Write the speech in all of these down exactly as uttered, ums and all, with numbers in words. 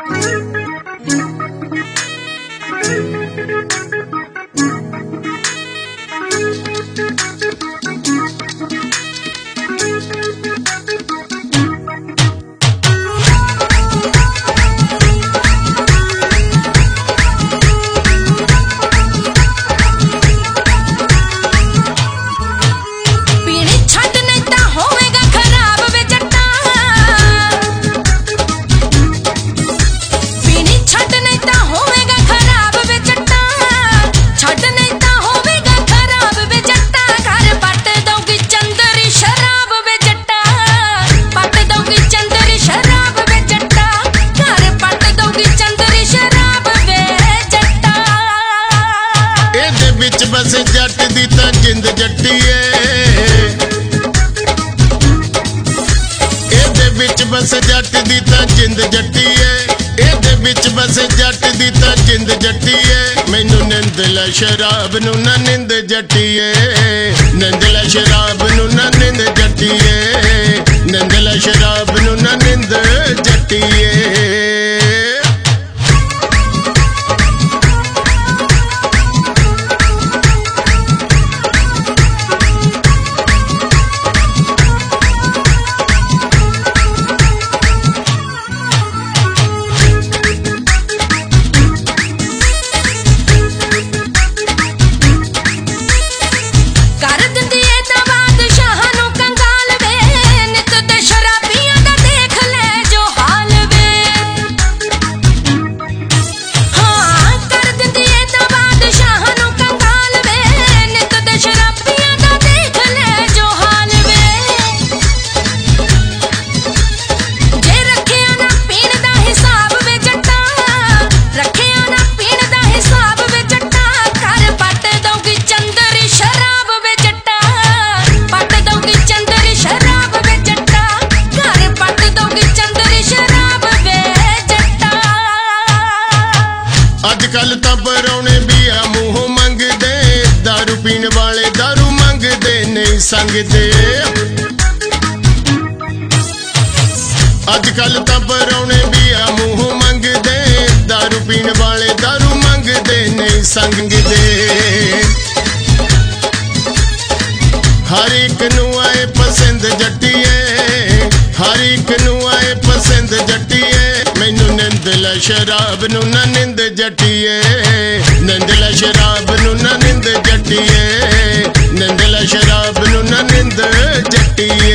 बस जट दी तां जिंद जट्टीए, एदे विच बस जट दी तां जिंद जट्टीए, एदे विच बस जट दी तां जिंद जट्टीए। मैनू निंदला शराब नू ना निंद जट्टीए, निंदला शराब नू ना निंद जट्टीए, निंदला शराब नू ना निंद जट्टीए। अजकल तां परौने भी आ मूंह मंगदे, दारू पीण वाले दारू मंगदे नहीं संगदे। अजकल तां परौने भी आ मूंह मंगदे, दारू पीण वाले दारू मंगदे नहीं संगदे। हर एक नू आए पसंद जट्टीए, हर एक नू आए पसंद जट्टीए। मैनू निंदला शराब नू ना निंद जट्टीए, निंदला शराब नू ना निंद जट्टीए, निंदला शराब नू ना निंद जट्टीए।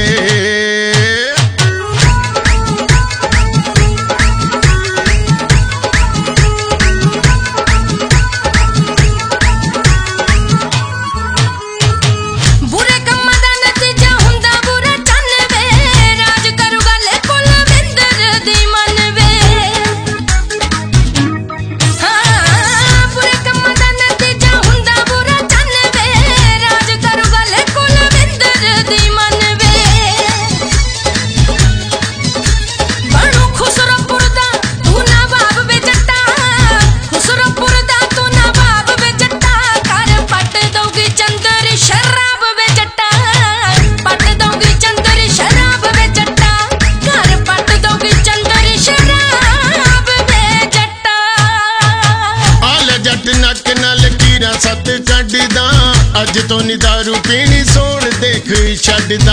सत कड्डदा अज तो नी दारू पीनी सोण देख छड्डदा।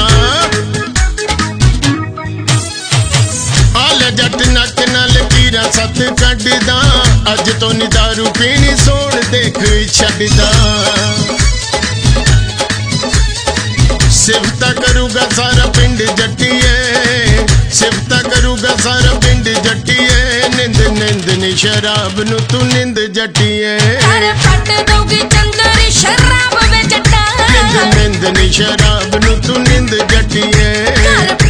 आल जट नक नाल कीरा सत कड्डदा अज तो नी दारू पीनी सोण देख छड्डदा। सिफता करूगा सारा पिंड जट्टीए, सिफता करूगा सारा पिंड जट्टीए। निंद निंद नी शराब नू तू निंद जट्टीए, शराब वे जट्टा निंद निंद नी शराब नू तू निंद जट्टीए।